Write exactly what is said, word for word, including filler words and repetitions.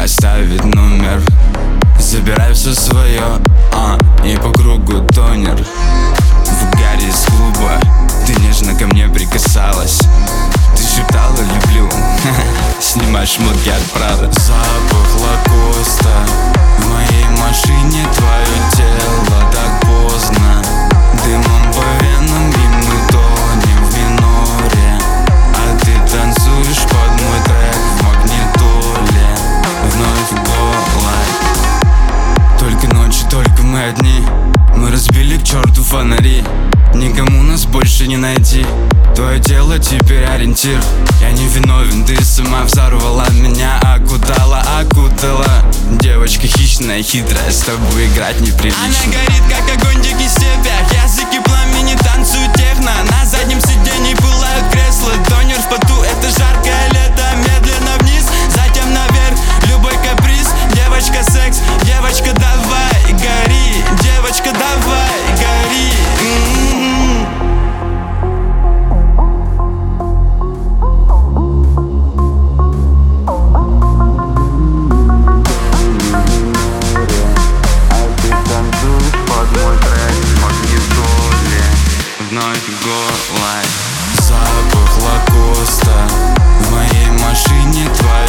оставить номер. Забирай все свое, а, и по кругу тонер. В угаре из клуба ты нежно ко мне прикасалась. Ты шептала люблю, снимай шмотки от Прада. Запах лакоста в моей машине, твое тело так поздно. Дымом по венам и мы тонем в миноре. А ты танцуешь под мой трек в магнитоле. Вновь голой. Только ночью, только мы одни. Мы разбили к черту фонари. Никому нас больше не найти. Твое тело теперь ориентир. Я не виновен, ты сама взорвала меня, окутала, окутала. Девочка хищная, хитрая, с тобой играть неприлично. Она горит, как огонь в диких степях. Языки пламени танцуют техно. На заднем сиденье пылают кресла. Тонер в поту, это жаркое лето. Медленно вниз, затем наверх. Любой каприз, девочка секс. Девочка давай, гори. Девочка давай, гори. М-м-м. Вновь голой. Запах лакоста в моей машине, твоя